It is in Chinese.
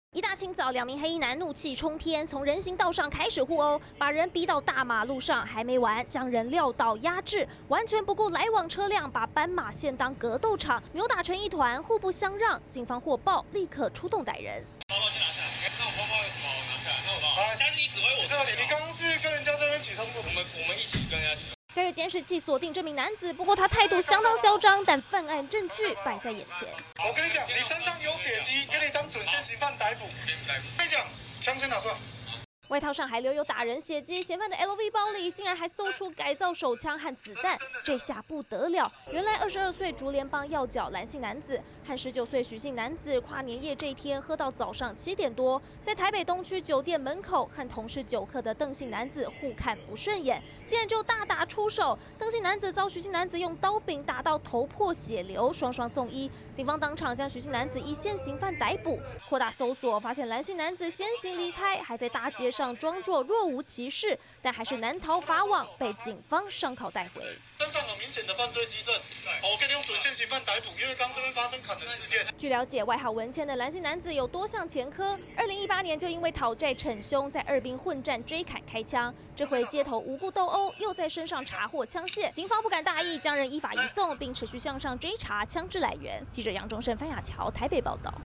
一大清早，2名黑衣男怒气冲天，从人行道上开始互殴，把人逼到大马路上，还没完，将人撂倒压制，完全不顾来往车辆，把斑马线当格斗场，扭打成一团，互不相让。警方获报，立刻出动逮人。 包包先拿下来，那我包包有什么？我拿下来。那我好，相信你指挥我。你刚刚是跟人家在那边起冲突？我们一起跟人家起冲突。 该有监视器锁定这名男子，不过他态度相当嚣张，但犯案证据摆在眼前。 我跟你讲，你身上有血迹，给你当准现行犯逮捕。跟你讲，枪先拿出来。 外套上还留有打人血迹，嫌犯的 LV 包里竟然还搜出改造手枪和子弹，这下不得了！原来22岁竹联帮要角蓝姓男子和19岁许姓男子跨年夜这一天喝到早上7点多，在台北东区酒店门口和同事酒客的邓姓男子互看不顺眼，竟然就大打出手。邓姓男子遭许姓男子用刀柄打到头破血流，双双送医。警方当场将许姓男子以现行犯逮捕，扩大搜索，发现蓝姓男子先行离开，还在大街上装作若无其事，但还是难逃法网，被警方上铐带回。 身上有明显的犯罪基证，我可以用准现行犯逮捕，因为刚这边发生砍人事件。 据了解，外号文谦的蓝姓男子有多项前科，2018年就因为讨债逞凶，在二兵混战追砍开枪，这回街头无故斗殴，又在身上查获枪械，警方不敢大意，将人依法移送，并持续向上追查枪支来源。记者杨忠胜、范雅乔台北报道。